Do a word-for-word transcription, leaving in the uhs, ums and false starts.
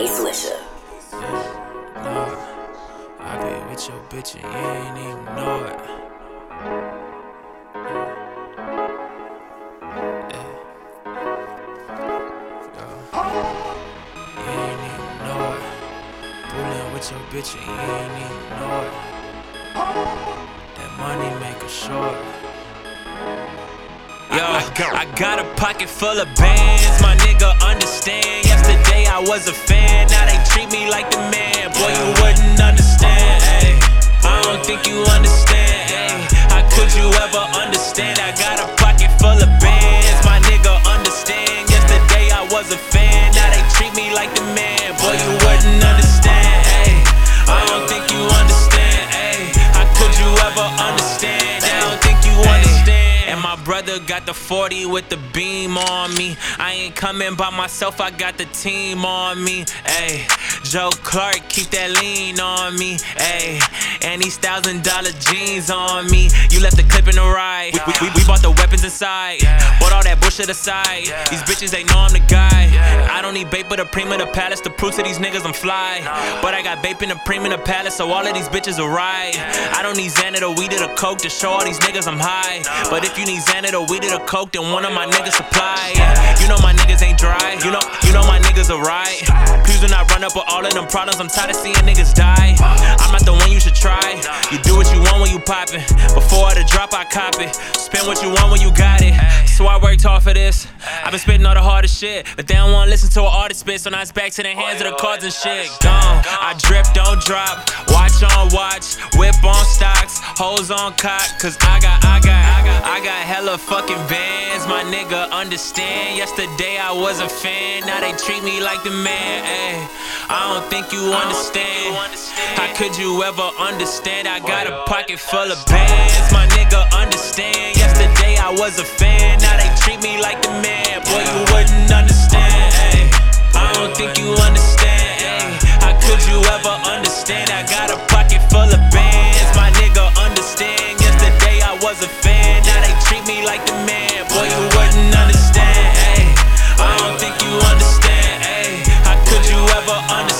Swisher. Yeah, Lord, I be with your bitch and you ain't even know it. Yeah. Yo. You ain't even know it. Bullin' with your bitch and you ain't even know it. That money make her short. Yo, I got a pocket full of bands, my nigga understand. Yesterday I was a fan, now they treat me like the man. Boy, you wouldn't understand, ayy. I don't think you understand, ayy. How could you ever understand? I got a pocket full of bands, my nigga understand. Yesterday I was a fan, now they treat me like the man. Boy, you wouldn't understand, ayy. I don't think you understand, ayy. How could you ever understand? I don't think you understand. And my brother got the forty with the beam on me. I ain't coming by myself, I got the team on me. Ayy, Joe Clark, keep that lean on me. Ayy, and these thousand dollar jeans on me. You left the clip in the ride. We, we, we bought the weapons inside. Bought all that bullshit aside. These bitches, they know I'm the guy. I don't need bape but a preem in the palace to prove to these niggas I'm fly. But I got bape in the preem in the palace, so all of these bitches are right. I don't need Xanax or weed or the coke to show all these niggas I'm high. But if you need Xanax or weed or the coke, then one of my niggas supply. You know my niggas ain't dry. You know, you know my niggas are right. Please do not run up with all of them problems. I'm tired of seeing niggas die. I'm not the one you should try. You do what you want when you poppin'. Before the drop, I cop it. Spend what you want when you got it. So I worked hard for this. I've been spitting all the hardest shit, but they don't wanna listen to an artist spit, so now it's back to the hands of the cards and shit. Gone. I drip, don't drop. Watch on watch. Whip on stocks. Hoes on cock. Cause I got, I got, I got, I got hella fucking bands. My nigga understand. Yesterday I was a fan. Now they treat me like the man. Ay, I don't think you understand. How could you ever understand? I got a pocket full of bands. My nigga understand. Yesterday I was a fan. Now they treat me like the man. Boy, you wouldn't understand. Ay, I don't think you understand. Ay, how could you ever understand? I got a pocket full of bands. My nigga understand. Yesterday I was a fan. Now they treat me like the man. Boy, you wouldn't understand. Ay, I don't think you understand. Ay, how could you ever understand?